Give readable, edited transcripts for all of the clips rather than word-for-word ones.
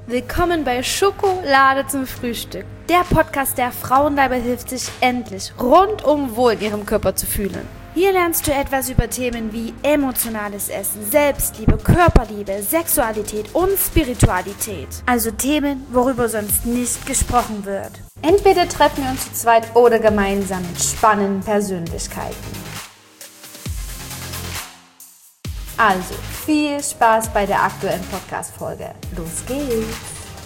Willkommen bei Schokolade zum Frühstück, der Podcast, der Frauen dabei hilft, sich endlich rundum wohl in ihrem Körper zu fühlen. Hier lernst du etwas über Themen wie emotionales Essen, Selbstliebe, Körperliebe, Sexualität und Spiritualität. Also Themen, worüber sonst nicht gesprochen wird. Entweder treffen wir uns zu zweit oder gemeinsam mit spannenden Persönlichkeiten. Also, viel Spaß bei der aktuellen Podcast-Folge. Los geht's!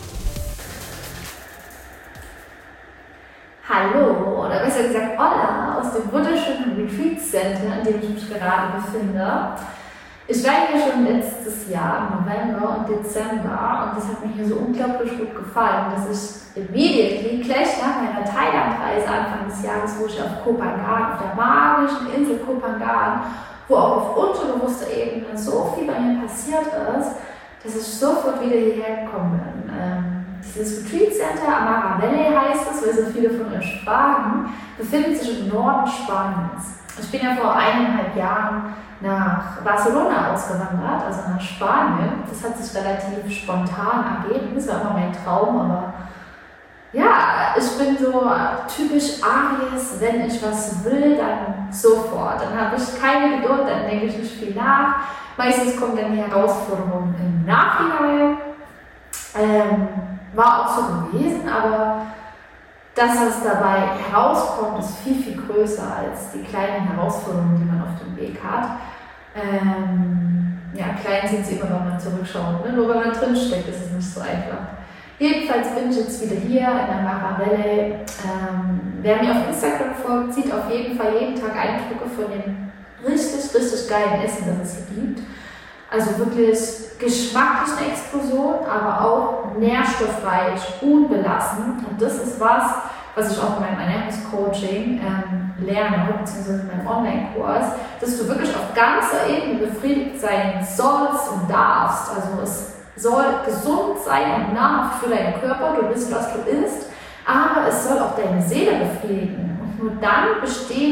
Hallo, oder besser gesagt Olla aus dem wunderschönen Retreat Center, in dem ich mich gerade befinde. Ich war hier schon letztes Jahr im November und Dezember und das hat mir hier so unglaublich gut gefallen, dass ich immediately gleich nach meiner Thailand-Reise Anfang des Jahres, wo ich auf Koh Phangan, auf der magischen Insel Koh Phangan, wo auch auf unterbewusster Ebene so viel bei mir passiert ist, dass ich sofort wieder hierher gekommen bin. Dieses Retreat Center, Amara Valley heißt es, weil so viele von euch fragen, befindet sich im Norden Spaniens. Ich bin ja vor 1,5 Jahren nach Barcelona ausgewandert, also nach Spanien. Das hat sich relativ spontan ergeben, das war immer mein Traum, aber ja, ich bin so typisch Aries, wenn ich was will, dann sofort. Dann habe ich keine Geduld, dann denke ich nicht viel nach. Meistens kommt dann die Herausforderung im Nachhinein. War auch so gewesen, aber das, was dabei herauskommt, ist viel, viel größer als die kleinen Herausforderungen, die man auf dem Weg hat. Ja, klein sind sie immer, wenn man zurückschaut. Ne? Nur wenn man drinsteckt, ist es nicht so einfach. Jedenfalls bin ich jetzt wieder hier in der Amara Valley. Wer mir auf Instagram folgt, sieht auf jeden Fall jeden Tag Eindrücke von dem richtig, richtig geilen Essen, das es hier gibt. Also wirklich geschmacklich eine Explosion, aber auch nährstoffreich, unbelassen. Und das ist was ich auch in meinem Ernährungscoaching lerne, beziehungsweise in meinem Online-Kurs, dass du wirklich auf ganzer Ebene befriedigt sein sollst und darfst. Also es soll gesund sein und nahrhaft für deinen Körper, du bist, was du isst, aber es soll auch deine Seele befriedigen. Und nur dann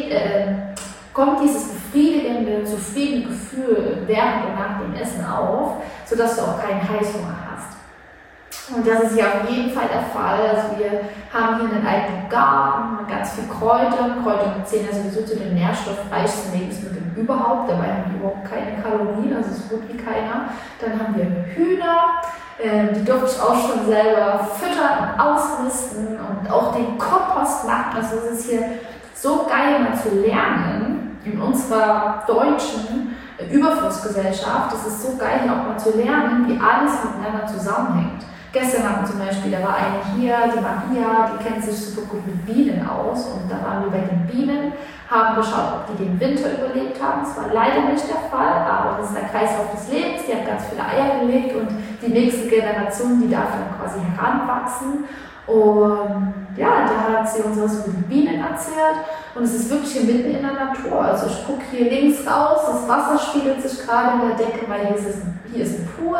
kommt dieses befriedigende, zufriedene Gefühl während und nach dem Essen auf, sodass du auch keinen Heißhunger hast. Und das ist ja auf jeden Fall der Fall. Also wir haben hier einen alten Garten mit ganz viel Kräutern. Kräuter zählen ja sowieso zu den nährstoffreichsten Lebensmitteln überhaupt. Dabei haben die überhaupt keine Kalorien, also so gut wie keiner. Dann haben wir Hühner, die durfte ich auch schon selber füttern und ausmisten und auch den Kompost machen. Also es ist hier so geil mal zu lernen in unserer deutschen Überflussgesellschaft. Es ist so geil hier auch mal zu lernen, wie alles miteinander zusammenhängt. Gestern haben wir zum Beispiel, da war eine hier, die Maria, die kennt sich super gut mit Bienen aus und da waren wir bei den Bienen, haben geschaut, ob die den Winter überlebt haben. Das war leider nicht der Fall, aber das ist der Kreislauf des Lebens, die haben ganz viele Eier gelegt und die nächste Generation, die darf dann quasi heranwachsen. Und ja, da hat sie uns was über die Bienen erzählt und es ist wirklich hier mitten in der Natur. Also ich gucke hier links raus, das Wasser spiegelt sich gerade in der Decke, weil hier ist ein Pool.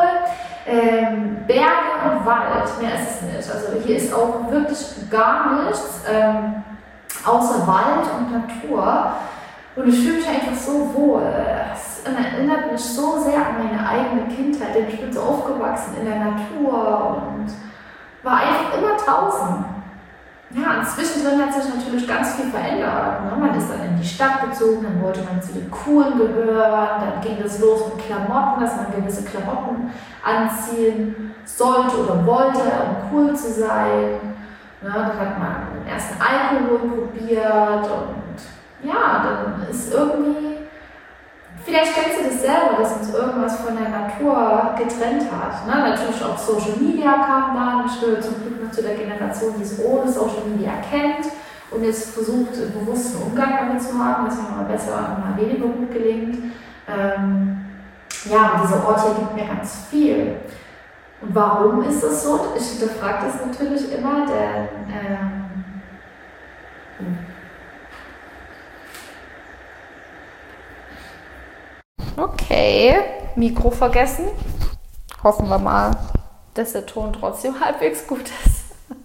Berge und Wald, mehr ist es nicht. Also hier ist auch wirklich gar nichts außer Wald und Natur. Und ich fühle mich einfach so wohl. Es erinnert mich so sehr an meine eigene Kindheit, denn ich bin so aufgewachsen in der Natur und war einfach immer draußen. Ja, und zwischendrin hat sich natürlich ganz viel verändert. Ne? Man ist dann in die Stadt gezogen, dann wollte man zu den Coolen gehören, dann ging es los mit Klamotten, dass man gewisse Klamotten anziehen sollte oder wollte, um cool zu sein. Ne? Dann hat man den ersten Alkohol probiert und ja, dann ist irgendwie, vielleicht kennst du das selber, dass uns irgendwas von der Natur getrennt hat. Ne? Natürlich auch Social Media kam dann. Ich gehöre zum Glück noch zu der Generation, die es ohne Social Media kennt und jetzt versucht, bewussten Umgang damit zu haben, was mir mal besser und mal weniger gut gelingt. Ja, aber dieser Ort hier gibt mir ganz viel. Und warum ist das so? Ich hinterfrage das natürlich immer, denn Okay, Mikro vergessen. Hoffen wir mal, dass der Ton trotzdem halbwegs gut ist.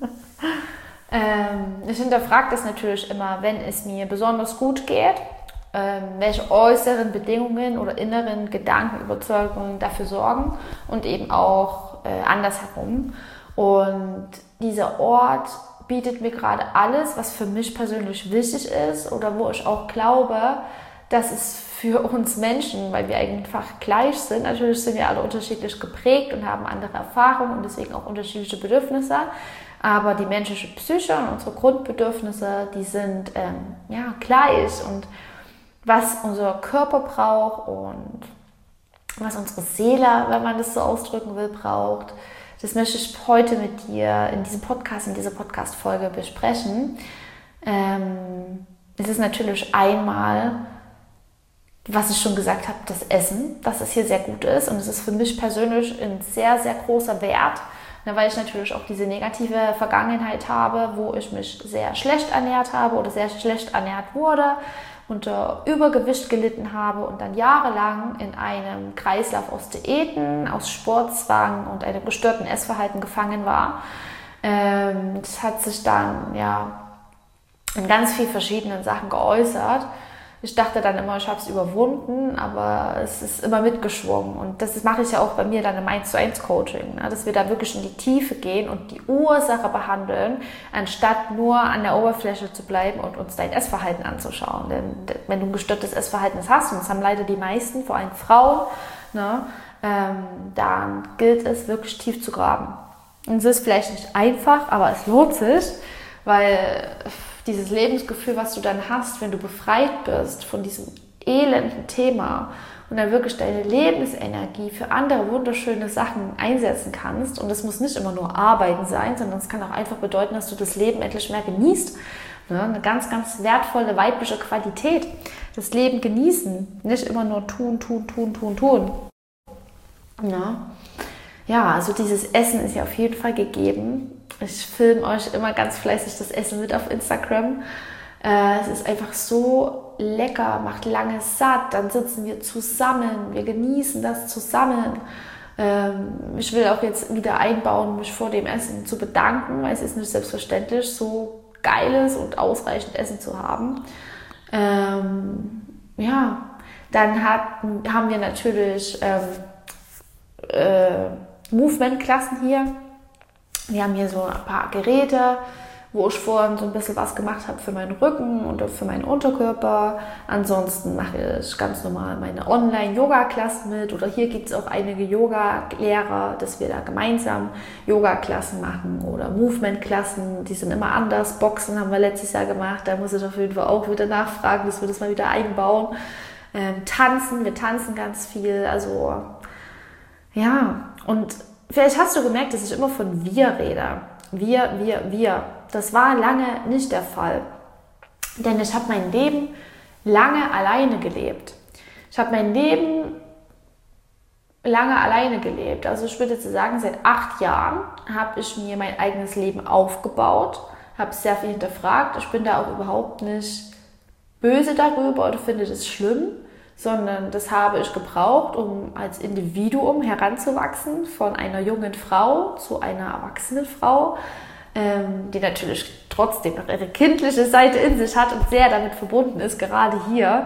Ich hinterfrage das natürlich immer, wenn es mir besonders gut geht, welche äußeren Bedingungen oder inneren Gedanken, Überzeugungen dafür sorgen und eben auch andersherum. Und dieser Ort bietet mir gerade alles, was für mich persönlich wichtig ist oder wo ich auch glaube, dass es für uns Menschen, weil wir einfach gleich sind, natürlich sind wir alle unterschiedlich geprägt und haben andere Erfahrungen und deswegen auch unterschiedliche Bedürfnisse, aber die menschliche Psyche und unsere Grundbedürfnisse, die sind gleich und was unser Körper braucht und was unsere Seele, wenn man das so ausdrücken will, braucht, das möchte ich heute mit dir in diesem Podcast, in dieser Podcast-Folge besprechen. Es ist natürlich einmal, was ich schon gesagt habe, das Essen, dass es hier sehr gut ist und es ist für mich persönlich ein sehr, sehr großer Wert, weil ich natürlich auch diese negative Vergangenheit habe, wo ich mich sehr schlecht ernährt habe oder sehr schlecht ernährt wurde, unter Übergewicht gelitten habe und dann jahrelang in einem Kreislauf aus Diäten, aus Sportzwang und einem gestörten Essverhalten gefangen war. Das hat sich dann in ganz vielen verschiedenen Sachen geäußert. Ich dachte dann immer, ich habe es überwunden, aber es ist immer mitgeschwungen. Und das mache ich ja auch bei mir dann im 1:1 Coaching, dass wir da wirklich in die Tiefe gehen und die Ursache behandeln, anstatt nur an der Oberfläche zu bleiben und uns dein Essverhalten anzuschauen. Denn wenn du ein gestörtes Essverhalten hast, und das haben leider die meisten, vor allem Frauen, dann gilt es wirklich tief zu graben. Und es ist vielleicht nicht einfach, aber es lohnt sich, weil dieses Lebensgefühl, was du dann hast, wenn du befreit bist von diesem elenden Thema und dann wirklich deine Lebensenergie für andere wunderschöne Sachen einsetzen kannst. Und das muss nicht immer nur Arbeiten sein, sondern es kann auch einfach bedeuten, dass du das Leben endlich mehr genießt. Eine ganz, ganz wertvolle weibliche Qualität. Das Leben genießen, nicht immer nur tun. Also dieses Essen ist ja auf jeden Fall gegeben. Ich filme euch immer ganz fleißig das Essen mit auf Instagram. Es ist einfach so lecker, macht lange satt. Dann sitzen wir zusammen, wir genießen das zusammen. Ich will auch jetzt wieder einbauen, mich vor dem Essen zu bedanken, weil es ist nicht selbstverständlich, so geiles und ausreichend Essen zu haben. Dann haben wir natürlich Movement-Klassen hier. Wir haben hier so ein paar Geräte, wo ich vorhin so ein bisschen was gemacht habe für meinen Rücken und für meinen Unterkörper. Ansonsten mache ich ganz normal meine Online-Yoga-Klassen mit. Oder hier gibt es auch einige Yoga-Lehrer, dass wir da gemeinsam Yoga-Klassen machen oder Movement-Klassen. Die sind immer anders. Boxen haben wir letztes Jahr gemacht. Da muss ich auf jeden Fall auch wieder nachfragen, dass wir das mal wieder einbauen. Tanzen, wir tanzen ganz viel. Also und vielleicht hast du gemerkt, dass ich immer von wir rede. Wir. Das war lange nicht der Fall. Denn ich habe mein Leben lange alleine gelebt. Also ich würde sagen, seit 8 Jahren habe ich mir mein eigenes Leben aufgebaut, habe sehr viel hinterfragt. Ich bin da auch überhaupt nicht böse darüber oder finde das schlimm, sondern das habe ich gebraucht, um als Individuum heranzuwachsen, von einer jungen Frau zu einer erwachsenen Frau, die natürlich trotzdem noch ihre kindliche Seite in sich hat und sehr damit verbunden ist, gerade hier.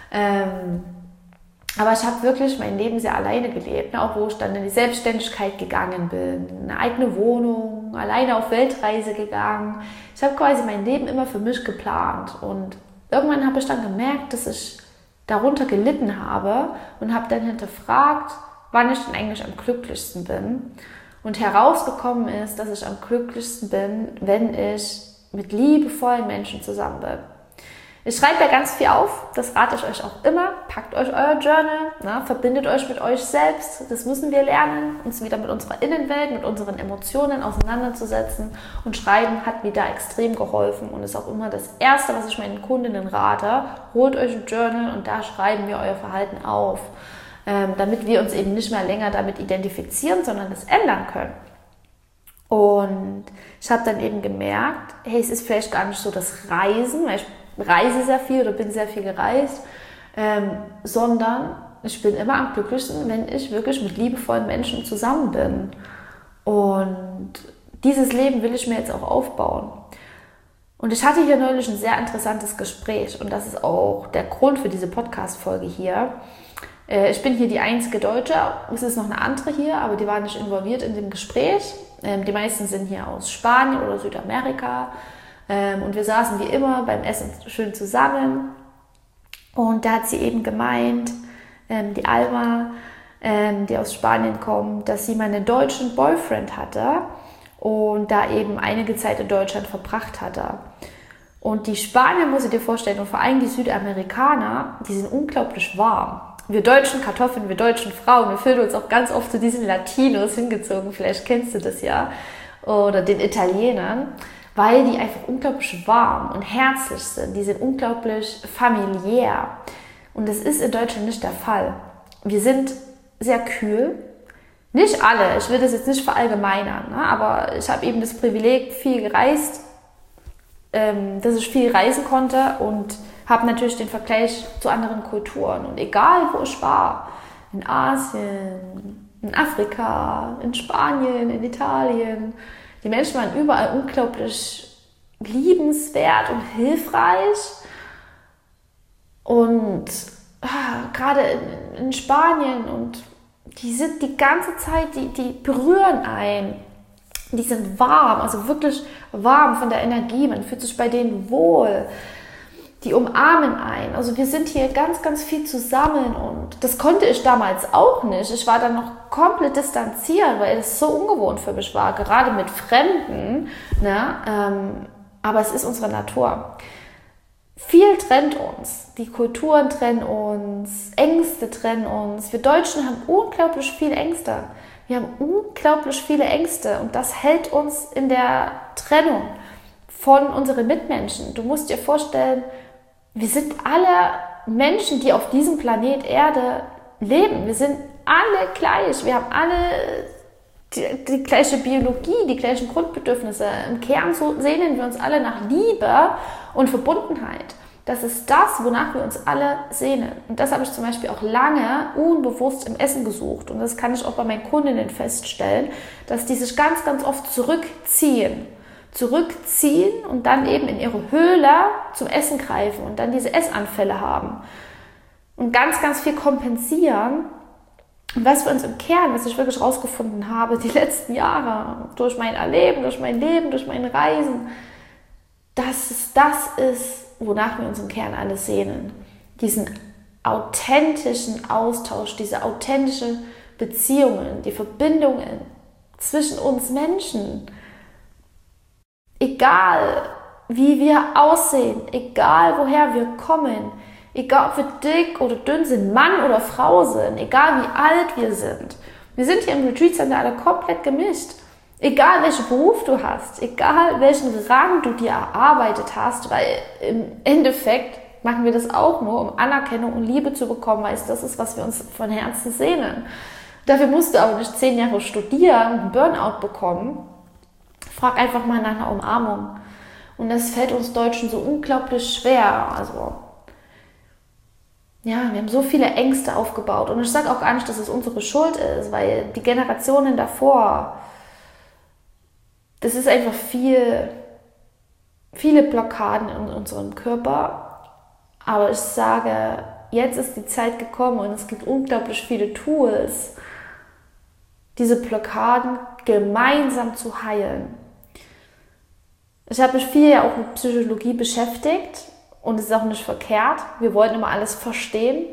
Aber ich habe wirklich mein Leben sehr alleine gelebt, auch wo ich dann in die Selbstständigkeit gegangen bin, eine eigene Wohnung, alleine auf Weltreise gegangen. Ich habe quasi mein Leben immer für mich geplant und irgendwann habe ich dann gemerkt, dass ich darunter gelitten habe und habe dann hinterfragt, wann ich denn eigentlich am glücklichsten bin. Und herausgekommen ist, dass ich am glücklichsten bin, wenn ich mit liebevollen Menschen zusammen bin. Ich schreibe ja ganz viel auf, das rate ich euch auch immer. Packt euch euer Journal, verbindet euch mit euch selbst. Das müssen wir lernen, uns wieder mit unserer Innenwelt, mit unseren Emotionen auseinanderzusetzen. Und Schreiben hat mir da extrem geholfen und ist auch immer das Erste, was ich meinen Kundinnen rate. Holt euch ein Journal und da schreiben wir euer Verhalten auf, damit wir uns eben nicht mehr länger damit identifizieren, sondern das ändern können. Und ich habe dann eben gemerkt, hey, es ist vielleicht gar nicht so das Reisen, weil ich reise sehr viel oder bin sehr viel gereist, sondern ich bin immer am glücklichsten, wenn ich wirklich mit liebevollen Menschen zusammen bin. Und dieses Leben will ich mir jetzt auch aufbauen. Und ich hatte hier neulich ein sehr interessantes Gespräch und das ist auch der Grund für diese Podcast-Folge hier. Ich bin hier die einzige Deutsche, es ist noch eine andere hier, aber die war nicht involviert in dem Gespräch. Die meisten sind hier aus Spanien oder Südamerika und wir saßen wie immer beim Essen schön zusammen und da hat sie eben gemeint, die Alma, die aus Spanien kommt, dass sie mal einen deutschen Boyfriend hatte und da eben einige Zeit in Deutschland verbracht hatte. Und die Spanier, muss ich dir vorstellen, und vor allem die Südamerikaner, die sind unglaublich warm. Wir deutschen Kartoffeln, wir deutschen Frauen, wir fühlen uns auch ganz oft zu diesen Latinos hingezogen, vielleicht kennst du das ja, oder den Italienern, weil die einfach unglaublich warm und herzlich sind, die sind unglaublich familiär. Und das ist in Deutschland nicht der Fall. Wir sind sehr kühl, nicht alle, ich will das jetzt nicht verallgemeinern, ne? Aber ich habe eben das Privileg, viel gereist, dass ich viel reisen konnte und habe natürlich den Vergleich zu anderen Kulturen. Und egal, wo ich war, in Asien, in Afrika, in Spanien, in Italien, die Menschen waren überall unglaublich liebenswert und hilfreich. Und gerade in Spanien, und die sind die ganze Zeit, die berühren einen. Die sind warm, also wirklich warm von der Energie. Man fühlt sich bei denen wohl. Die umarmen einen. Also wir sind hier ganz, ganz viel zusammen und das konnte ich damals auch nicht. Ich war dann noch komplett distanziert, weil es so ungewohnt für mich war, gerade mit Fremden. Ne? Aber es ist unsere Natur. Viel trennt uns. Die Kulturen trennen uns, Ängste trennen uns. Wir Deutschen haben unglaublich viele Ängste. Wir haben unglaublich viele Ängste und das hält uns in der Trennung von unseren Mitmenschen. Du musst dir vorstellen, wir sind alle Menschen, die auf diesem Planet Erde leben. Wir sind alle gleich. Wir haben alle die gleiche Biologie, die gleichen Grundbedürfnisse. Im Kern sehnen wir uns alle nach Liebe und Verbundenheit. Das ist das, wonach wir uns alle sehnen. Und das habe ich zum Beispiel auch lange unbewusst im Essen gesucht. Und das kann ich auch bei meinen Kundinnen feststellen, dass die sich ganz, ganz oft zurückziehen und dann eben in ihre Höhle zum Essen greifen und dann diese Essanfälle haben und ganz, ganz viel kompensieren. Und was wir uns im Kern, was ich wirklich rausgefunden habe, die letzten Jahre, durch mein Erleben, durch mein Leben, durch meine Reisen, dass es das ist, wonach wir uns im Kern alle sehnen. Diesen authentischen Austausch, diese authentischen Beziehungen, die Verbindungen zwischen uns Menschen. Egal, wie wir aussehen, egal, woher wir kommen, egal, ob wir dick oder dünn sind, Mann oder Frau sind, egal, wie alt wir sind. Wir sind hier im Retreat Center alle komplett gemischt. Egal, welchen Beruf du hast, egal, welchen Rang du dir erarbeitet hast, weil im Endeffekt machen wir das auch nur, um Anerkennung und Liebe zu bekommen, weil das ist, was wir uns von Herzen sehnen. Dafür musst du aber nicht 10 Jahre studieren und einen Burnout bekommen. Frag einfach mal nach einer Umarmung. Und das fällt uns Deutschen so unglaublich schwer. Also, ja, wir haben so viele Ängste aufgebaut. Und ich sage auch gar nicht, dass es unsere Schuld ist, weil die Generationen davor, das ist einfach viele Blockaden in unserem Körper. Aber ich sage, jetzt ist die Zeit gekommen und es gibt unglaublich viele Tools, diese Blockaden gemeinsam zu heilen. Ich habe mich viel ja auch mit Psychologie beschäftigt und es ist auch nicht verkehrt. Wir wollen immer alles verstehen.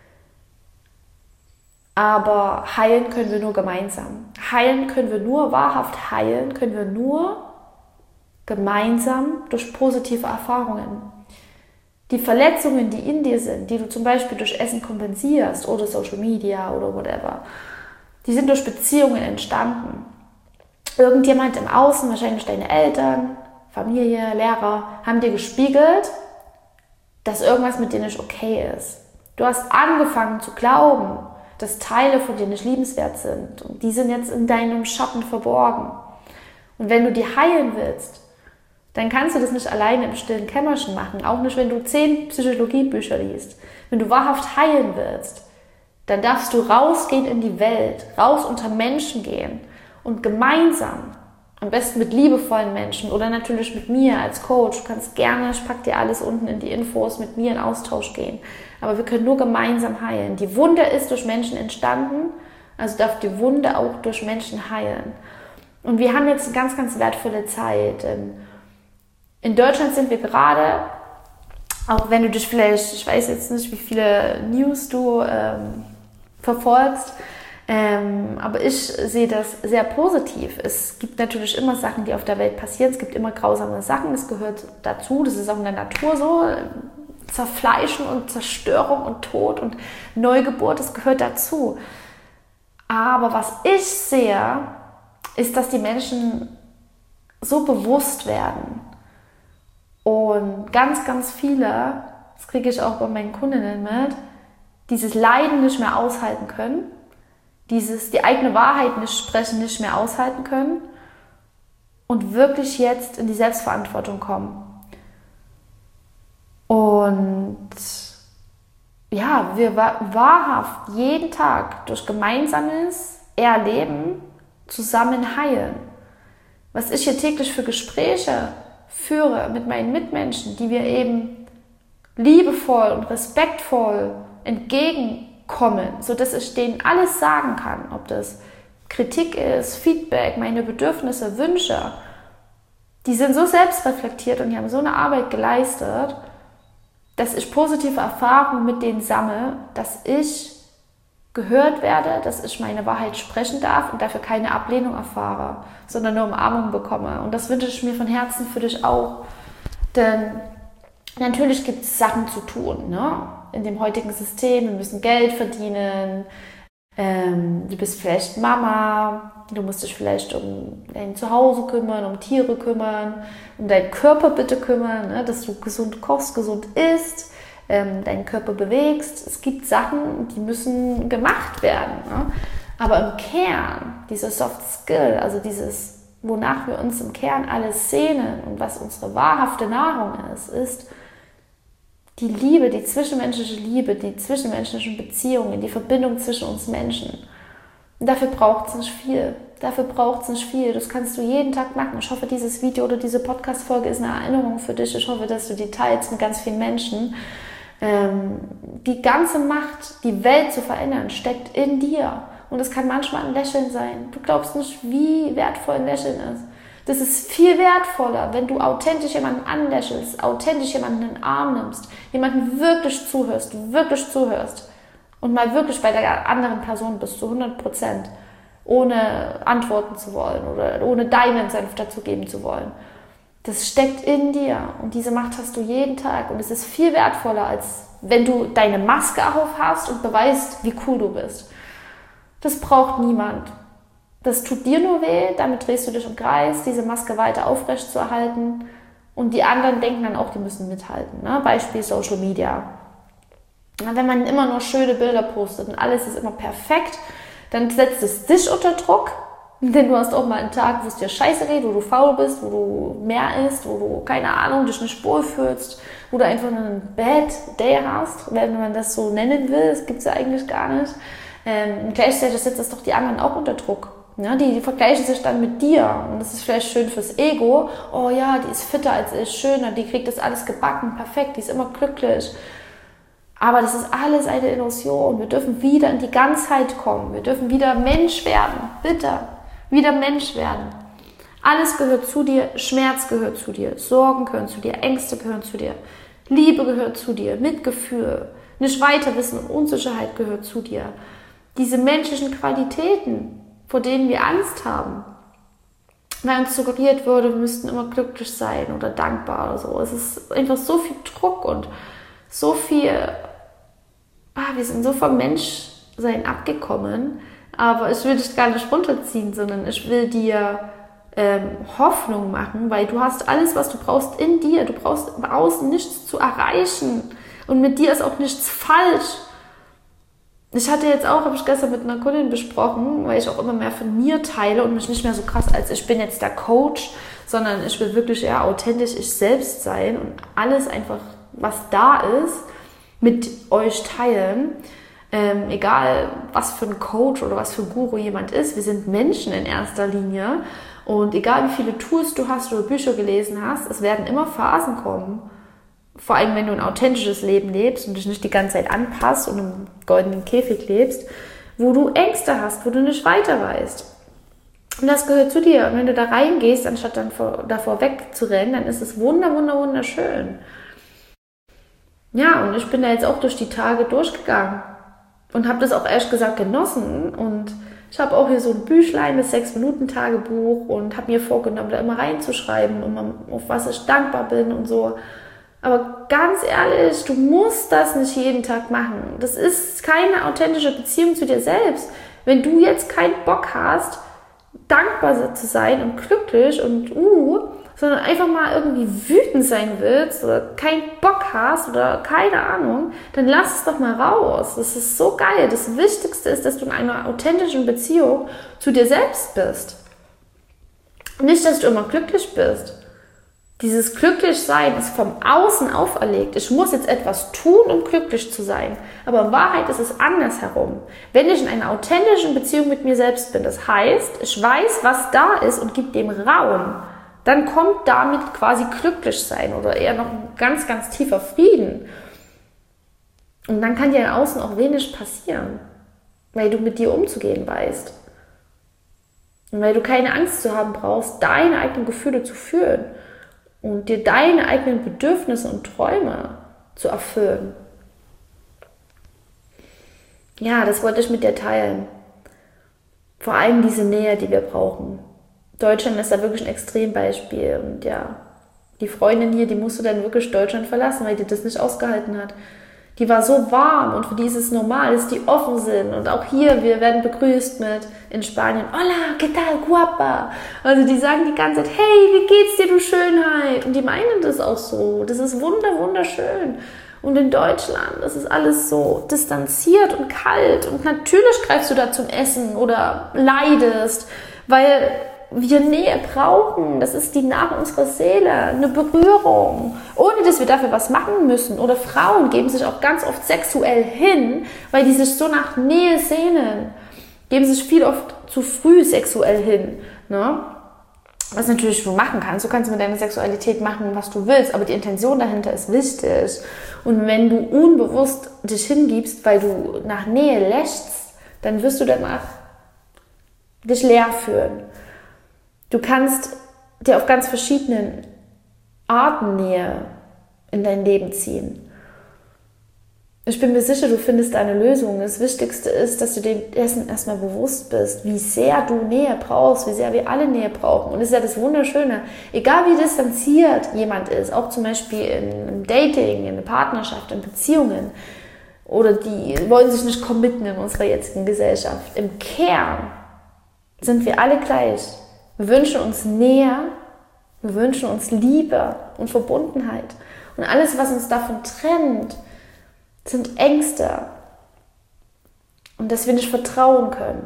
Aber heilen können wir nur gemeinsam. Heilen können wir nur, wahrhaft heilen können wir nur gemeinsam durch positive Erfahrungen. Die Verletzungen, die in dir sind, die du zum Beispiel durch Essen kompensierst oder Social Media oder whatever, die sind durch Beziehungen entstanden. Irgendjemand im Außen, wahrscheinlich deine Eltern, Familie, Lehrer, haben dir gespiegelt, dass irgendwas mit dir nicht okay ist. Du hast angefangen zu glauben, dass Teile von dir nicht liebenswert sind und die sind jetzt in deinem Schatten verborgen. Und wenn du die heilen willst, dann kannst du das nicht alleine im stillen Kämmerchen machen, auch nicht, wenn du 10 Psychologiebücher liest. Wenn du wahrhaft heilen willst, dann darfst du rausgehen in die Welt, raus unter Menschen gehen und gemeinsam Am besten mit liebevollen Menschen oder natürlich mit mir als Coach. Du kannst gerne, ich packe dir alles unten in die Infos, mit mir in Austausch gehen. Aber wir können nur gemeinsam heilen. Die Wunde ist durch Menschen entstanden, also darf die Wunde auch durch Menschen heilen. Und wir haben jetzt eine ganz, ganz wertvolle Zeit. In Deutschland sind wir gerade, auch wenn du dich vielleicht, ich weiß jetzt nicht, wie viele News du verfolgst, aber ich sehe das sehr positiv. Es gibt natürlich immer Sachen, die auf der Welt passieren. Es gibt immer grausame Sachen, das gehört dazu. Das ist auch in der Natur so. Zerfleischen und Zerstörung und Tod und Neugeburt, das gehört dazu. Aber was ich sehe, ist, dass die Menschen so bewusst werden. Und ganz, ganz viele, das kriege ich auch bei meinen Kundinnen mit, dieses Leiden nicht mehr aushalten können, die eigene Wahrheit nicht sprechen, nicht mehr aushalten können und wirklich jetzt in die Selbstverantwortung kommen. Und ja, wir wahrhaft jeden Tag durch gemeinsames Erleben zusammen heilen. Was ich hier täglich für Gespräche führe mit meinen Mitmenschen, die wir eben liebevoll und respektvoll entgegenkommen, sodass ich denen alles sagen kann, ob das Kritik ist, Feedback, meine Bedürfnisse, Wünsche. Die sind so selbstreflektiert und die haben so eine Arbeit geleistet, dass ich positive Erfahrungen mit denen sammle, dass ich gehört werde, dass ich meine Wahrheit sprechen darf und dafür keine Ablehnung erfahre, sondern nur Umarmung bekomme. Und das wünsche ich mir von Herzen für dich auch. Denn natürlich gibt es Sachen zu tun, ne? In dem heutigen System. Wir müssen Geld verdienen. Du bist vielleicht Mama. Du musst dich vielleicht um dein Zuhause kümmern, um Tiere kümmern, um deinen Körper bitte kümmern, ne? Dass du gesund kochst, gesund isst, deinen Körper bewegst. Es gibt Sachen, die müssen gemacht werden. Ne? Aber im Kern, dieser Soft Skill, also dieses, wonach wir uns im Kern alles sehnen und was unsere wahrhafte Nahrung ist die Liebe, die zwischenmenschliche Liebe, die zwischenmenschlichen Beziehungen, die Verbindung zwischen uns Menschen. Und dafür braucht es nicht viel. Das kannst du jeden Tag machen. Ich hoffe, dieses Video oder diese Podcast-Folge ist eine Erinnerung für dich. Ich hoffe, dass du die teilst mit ganz vielen Menschen. Die ganze Macht, die Welt zu verändern, steckt in dir. Und es kann manchmal ein Lächeln sein. Du glaubst nicht, wie wertvoll ein Lächeln ist. Das ist viel wertvoller, wenn du authentisch jemanden anlächelst, authentisch jemanden in den Arm nimmst, jemanden wirklich zuhörst und mal wirklich bei der anderen Person bist, zu 100%, ohne antworten zu wollen oder ohne deinen Senf dazu geben zu wollen. Das steckt in dir und diese Macht hast du jeden Tag und es ist viel wertvoller, als wenn du deine Maske auf hast und beweist, wie cool du bist. Das braucht niemand. Das tut dir nur weh, damit drehst du dich im Kreis, diese Maske weiter aufrecht zu erhalten und die anderen denken dann auch, die müssen mithalten. Ne? Beispiel Social Media. Wenn man immer nur schöne Bilder postet und alles ist immer perfekt, dann setzt es dich unter Druck, denn du hast auch mal einen Tag, wo es dir scheiße geht, wo du faul bist, wo du mehr isst, wo du, keine Ahnung, dich nicht wohlfühlst, wo du einfach einen Bad Day hast, wenn man das so nennen will, das gibt es ja eigentlich gar nicht. Gleichzeitig setzt es doch die anderen auch unter Druck. Ja, die vergleichen sich dann mit dir und das ist vielleicht schön fürs Ego. Oh ja, die ist fitter als ich, schöner, die kriegt das alles gebacken, perfekt, die ist immer glücklich. Aber das ist alles eine Illusion. Wir dürfen wieder in die Ganzheit kommen. Wir dürfen wieder Mensch werden. Bitte, wieder Mensch werden. Alles gehört zu dir, Schmerz gehört zu dir, Sorgen gehören zu dir, Ängste gehören zu dir, Liebe gehört zu dir, Mitgefühl, nicht weiterwissen und Unsicherheit gehört zu dir. Diese menschlichen Qualitäten, vor denen wir Angst haben, weil uns suggeriert wurde, wir müssten immer glücklich sein oder dankbar oder so. Es ist einfach so viel Druck und so viel, wir sind so vom Menschsein abgekommen, aber ich will dich gar nicht runterziehen, sondern ich will dir Hoffnung machen, weil du hast alles, was du brauchst in dir. Du brauchst im Außen nichts zu erreichen und mit dir ist auch nichts falsch. Ich hatte jetzt auch, habe ich gestern mit einer Kundin besprochen, weil ich auch immer mehr von mir teile und mich nicht mehr so krass als ich bin jetzt der Coach, sondern ich will wirklich eher authentisch ich selbst sein und alles einfach, was da ist, mit euch teilen. Egal, was für ein Coach oder was für ein Guru jemand ist, wir sind Menschen in erster Linie Und egal wie viele Tools du hast oder Bücher gelesen hast, es werden immer Phasen kommen, vor allem wenn du ein authentisches Leben lebst und dich nicht die ganze Zeit anpasst und im goldenen Käfig lebst, wo du Ängste hast, wo du nicht weiter weißt. Und das gehört zu dir. Und wenn du da reingehst, anstatt dann davor wegzurennen, dann ist es wunderschön. Ja, und ich bin da jetzt auch durch die Tage durchgegangen und habe das auch ehrlich gesagt genossen. Und ich habe auch hier so ein Büchlein, das 6-Minuten-Tagebuch, und habe mir vorgenommen, da immer reinzuschreiben, immer auf was ich dankbar bin und so. Aber ganz ehrlich, du musst das nicht jeden Tag machen. Das ist keine authentische Beziehung zu dir selbst. Wenn du jetzt keinen Bock hast, dankbar zu sein und glücklich und sondern einfach mal irgendwie wütend sein willst oder keinen Bock hast oder keine Ahnung, dann lass es doch mal raus. Das ist so geil. Das Wichtigste ist, dass du in einer authentischen Beziehung zu dir selbst bist. Nicht, dass du immer glücklich bist. Dieses Glücklichsein ist vom Außen auferlegt. Ich muss jetzt etwas tun, um glücklich zu sein. Aber in Wahrheit ist es andersherum. Wenn ich in einer authentischen Beziehung mit mir selbst bin, das heißt, ich weiß, was da ist und gebe dem Raum, dann kommt damit quasi Glücklichsein oder eher noch ein ganz, ganz tiefer Frieden. Und dann kann dir im Außen auch wenig passieren, weil du mit dir umzugehen weißt. Und weil du keine Angst zu haben brauchst, deine eigenen Gefühle zu fühlen und dir deine eigenen Bedürfnisse und Träume zu erfüllen. Ja, das wollte ich mit dir teilen. Vor allem diese Nähe, die wir brauchen. Deutschland ist da wirklich ein Extrembeispiel. Und ja, die Freundin hier, die musste dann wirklich Deutschland verlassen, weil die das nicht ausgehalten hat. Die war so warm und für die ist es normal, dass die offen sind. Und auch hier, wir werden begrüßt mit in Spanien, hola, ¿qué tal, guapa? Also die sagen die ganze Zeit, hey, wie geht's dir, du Schönheit? Und die meinen das auch so. Das ist wunderschön. Und in Deutschland, das ist alles so distanziert und kalt. Und natürlich greifst du da zum Essen oder leidest, weil wir Nähe brauchen. Das ist die Nahrung unserer Seele, eine Berührung, ohne dass wir dafür was machen müssen. Oder Frauen geben sich auch ganz oft sexuell hin, weil die sich so nach Nähe sehnen. Geben sich viel oft zu früh sexuell hin. Ne? Was natürlich du machen kannst. Du kannst mit deiner Sexualität machen, was du willst, aber die Intention dahinter ist wichtig. Und wenn du unbewusst dich hingibst, weil du nach Nähe lächst, dann wirst du danach dich leer fühlen. Du kannst dir auf ganz verschiedenen Arten Nähe in dein Leben ziehen. Ich bin mir sicher, du findest eine Lösung. Das Wichtigste ist, dass du dir dessen erstmal bewusst bist, wie sehr du Nähe brauchst, wie sehr wir alle Nähe brauchen. Und das ist ja das Wunderschöne. Egal wie distanziert jemand ist, auch zum Beispiel im Dating, in der Partnerschaft, in Beziehungen, oder die wollen sich nicht committen in unserer jetzigen Gesellschaft. Im Kern sind wir alle gleich. Wir wünschen uns Nähe, wir wünschen uns Liebe und Verbundenheit. Und alles, was uns davon trennt, sind Ängste. Und dass wir nicht vertrauen können.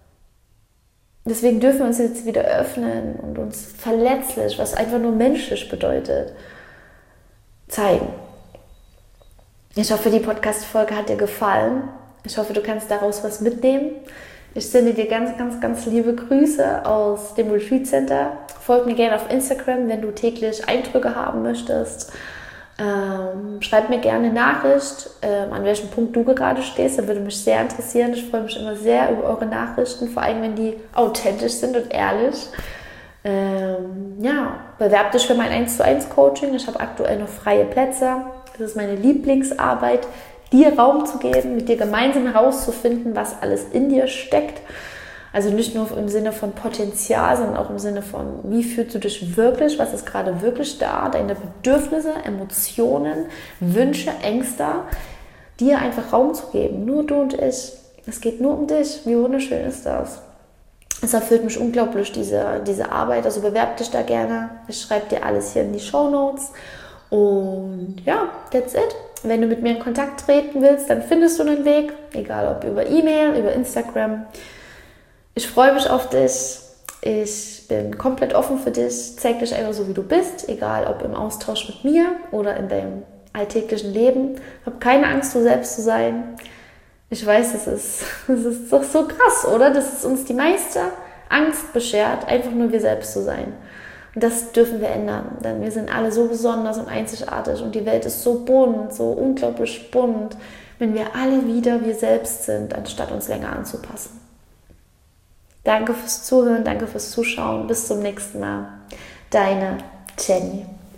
Deswegen dürfen wir uns jetzt wieder öffnen und uns verletzlich, was einfach nur menschlich bedeutet, zeigen. Ich hoffe, die Podcast-Folge hat dir gefallen. Ich hoffe, du kannst daraus was mitnehmen. Ich sende dir ganz, ganz, ganz liebe Grüße aus dem Retreat Center. Folg mir gerne auf Instagram, wenn du täglich Eindrücke haben möchtest. Schreib mir gerne eine Nachricht, an welchem Punkt du gerade stehst. Das würde mich sehr interessieren. Ich freue mich immer sehr über eure Nachrichten, vor allem wenn die authentisch sind und ehrlich. Bewerb dich für mein 1:1 Coaching. Ich habe aktuell noch freie Plätze. Das ist meine Lieblingsarbeit, dir Raum zu geben, mit dir gemeinsam herauszufinden, was alles in dir steckt. Also nicht nur im Sinne von Potenzial, sondern auch im Sinne von, wie fühlst du dich wirklich, was ist gerade wirklich da, deine Bedürfnisse, Emotionen, Wünsche, Ängste, dir einfach Raum zu geben. Nur du und ich. Es geht nur um dich. Wie wunderschön ist das? Es erfüllt mich unglaublich, diese Arbeit. Also bewerb dich da gerne. Ich schreibe dir alles hier in die Shownotes. Und ja, that's it. Wenn du mit mir in Kontakt treten willst, dann findest du einen Weg. Egal ob über E-Mail, über Instagram. Ich freue mich auf dich. Ich bin komplett offen für dich. Zeig dich einfach so, wie du bist. Egal ob im Austausch mit mir oder in deinem alltäglichen Leben. Hab keine Angst, du selbst zu sein. Ich weiß, das ist doch so krass, oder? Dass es uns die meiste Angst beschert, einfach nur wir selbst zu sein. Und das dürfen wir ändern, denn wir sind alle so besonders und einzigartig und die Welt ist so bunt, so unglaublich bunt, wenn wir alle wieder wir selbst sind, anstatt uns länger anzupassen. Danke fürs Zuhören, danke fürs Zuschauen. Bis zum nächsten Mal. Deine Jenny.